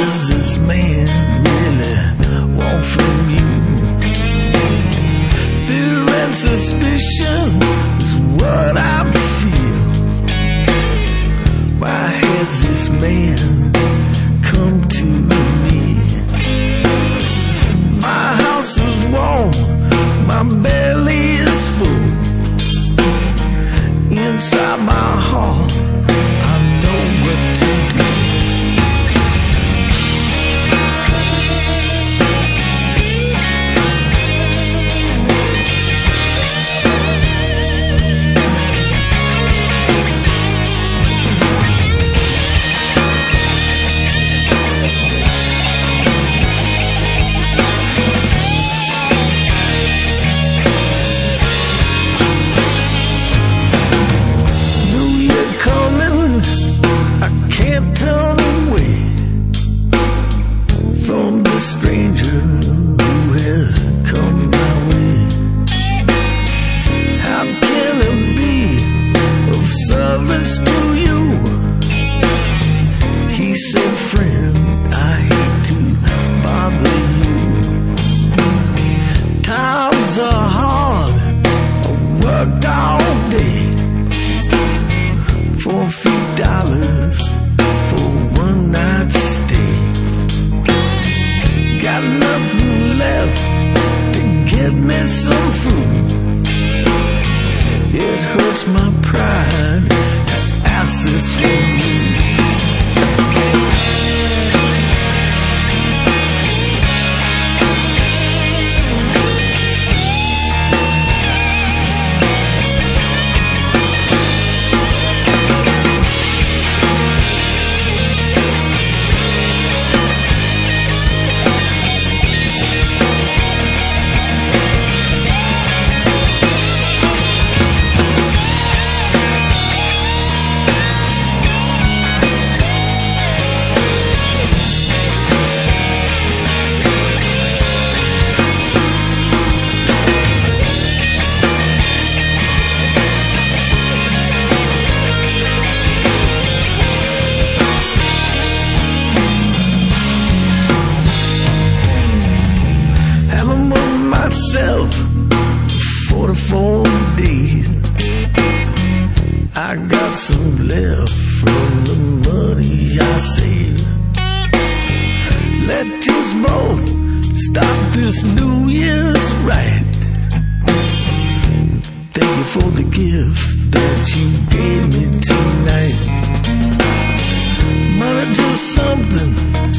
does this man really want from you? Fear and suspicion is what I feel. Why has this man come to me? My house is warm, my belly is full. Inside my heart, I know what to do. Stranger who has come my way. How can it be of service to you? He said, friend, I hate to bother you. Times are hard, I worked all day for a few dollars for one night stay. Got nothing left to get me some food. It hurts my pride to ask this from you. Myself 44 days. I got some left from the money I saved. Let us both start this New Year's right. Thank you for the gift that you gave me tonight. Money just something